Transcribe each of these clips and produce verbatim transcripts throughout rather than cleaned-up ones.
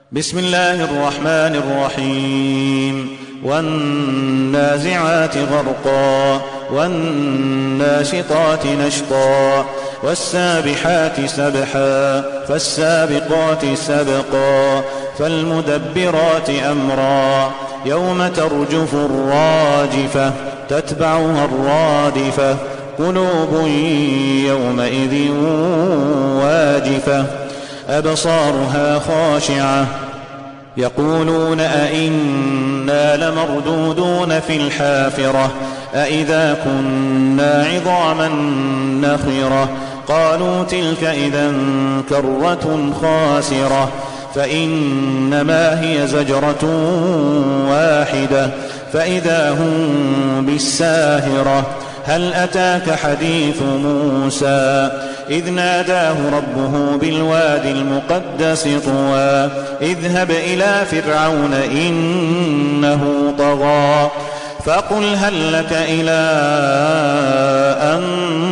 بسم الله الرحمن الرحيم والنازعات غرقا والناشطات نشطا والسابحات سبحا فالسابقات سبقا فالمدبرات أمرا يوم ترجف الراجفة تتبعها الرادفة قلوب يومئذ واجفة أبصارها خاشعة يقولون أئنا لمردودون في الحافرة أئذا كنا عظاما نخرة قالوا تلك إذا كرة خاسرة فإنما هي زجرة واحدة فإذا هم بالساهرة هل أتاك حديث موسى إذ ناداه ربه بالوادي المقدس طوى اذهب إلى فرعون إنه طغى فقل هل لك إلى أن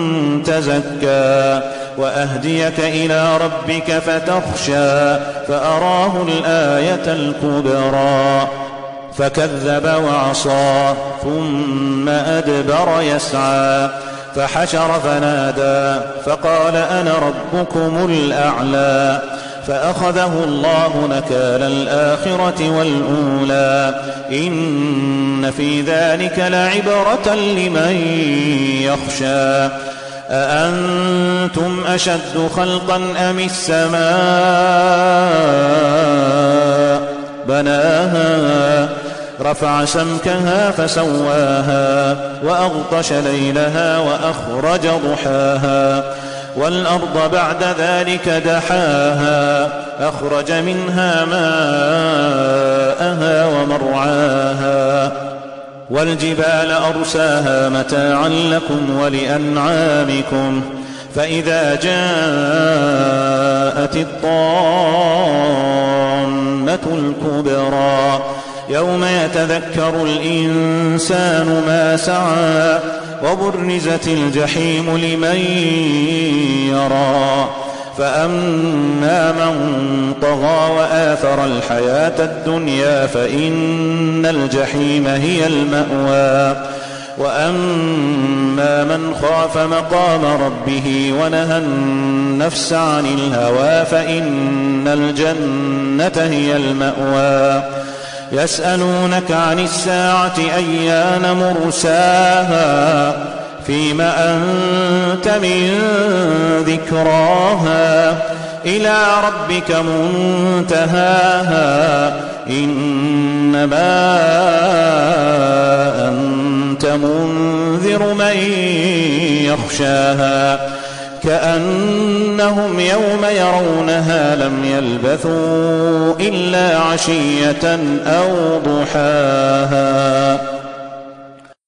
تزكى وأهديك إلى ربك فتخشى فأراه الآية الكبرى فكذب وعصى ثم أدبر يسعى فحشر فنادى فقال أنا ربكم الأعلى فأخذه الله نكال الآخرة والأولى إن في ذلك لعبرة لمن يخشى أأنتم أشد خلقا أم السماء بناها رفع سمكها فسواها وأغطش ليلها وأخرج ضحاها والأرض بعد ذلك دحاها أخرج منها ماءها ومرعاها والجبال أرساها متاعا لكم ولأنعامكم فإذا جاءت الطامة الكبرى يوم يتذكر الإنسان ما سعى وبرزت الجحيم لمن يرى فأما من طغى وآثر الحياة الدنيا فإن الجحيم هي المأوى وأما من خاف مقام ربه ونهى النفس عن الهوى فإن الجنة هي المأوى يسألونك عن الساعة أيان مرساها فيم أنت من ذكراها إلى ربك منتهاها إنما أنت منذر من يخشاها كأنهم يوم يرونها لم يلبثوا إلا عشية أو ضحاها.